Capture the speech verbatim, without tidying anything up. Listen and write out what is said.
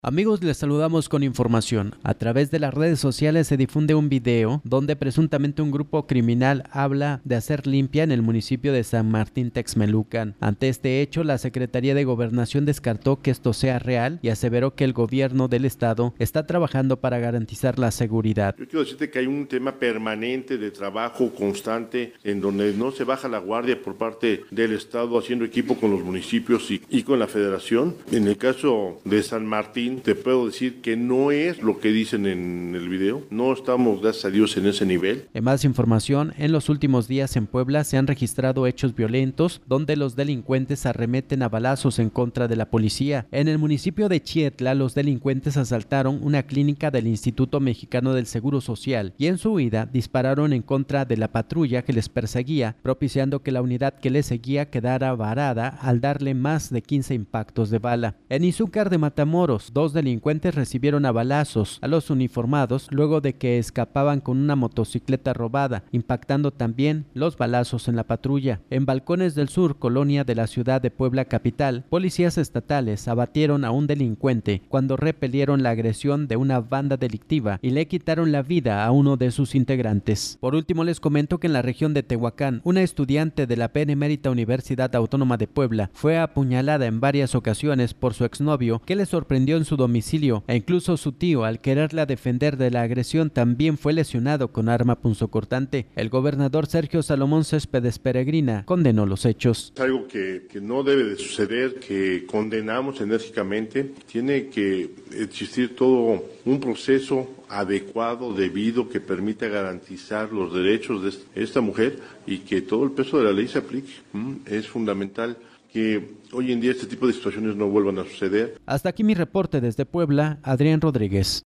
Amigos, les saludamos con información. A través de las redes sociales se difunde un video donde presuntamente un grupo criminal habla de hacer limpia en el municipio de San Martín Texmelucan. Ante este hecho, la Secretaría de Gobernación descartó que esto sea real y aseveró que el gobierno del estado está trabajando para garantizar la seguridad. Yo quiero decirte que hay un tema permanente de trabajo constante en donde no se baja la guardia por parte del estado haciendo equipo con los municipios y, y con la federación. En el caso de San Martín, te puedo decir que no es lo que dicen en el video, no estamos, gracias a Dios, en ese nivel. En más información, en los últimos días en Puebla se han registrado hechos violentos donde los delincuentes arremeten a balazos en contra de la policía. En el municipio de Chietla, los delincuentes asaltaron una clínica del Instituto Mexicano del Seguro Social y en su huida dispararon en contra de la patrulla que les perseguía, propiciando que la unidad que les seguía quedara varada al darle más de quince impactos de bala. En Izúcar de Matamoros, dos delincuentes recibieron a balazos a los uniformados luego de que escapaban con una motocicleta robada, impactando también los balazos en la patrulla. En Balcones del Sur, colonia de la ciudad de Puebla capital, policías estatales abatieron a un delincuente cuando repelieron la agresión de una banda delictiva y le quitaron la vida a uno de sus integrantes. Por último, les comento que en la región de Tehuacán, una estudiante de la Benemérita Universidad Autónoma de Puebla fue apuñalada en varias ocasiones por su exnovio, que le sorprendió en su domicilio, e incluso su tío, al quererla defender de la agresión, también fue lesionado con arma punzocortante. El gobernador Sergio Salomón Céspedes Peregrina condenó los hechos. Es algo que, que no debe de suceder, que condenamos enérgicamente. Tiene que existir todo un proceso adecuado, debido, que permita garantizar los derechos de esta mujer y que todo el peso de la ley se aplique. ¿Mm? Es fundamental que hoy en día este tipo de situaciones no vuelvan a suceder. Hasta aquí mi reporte desde Puebla, Adrián Rodríguez.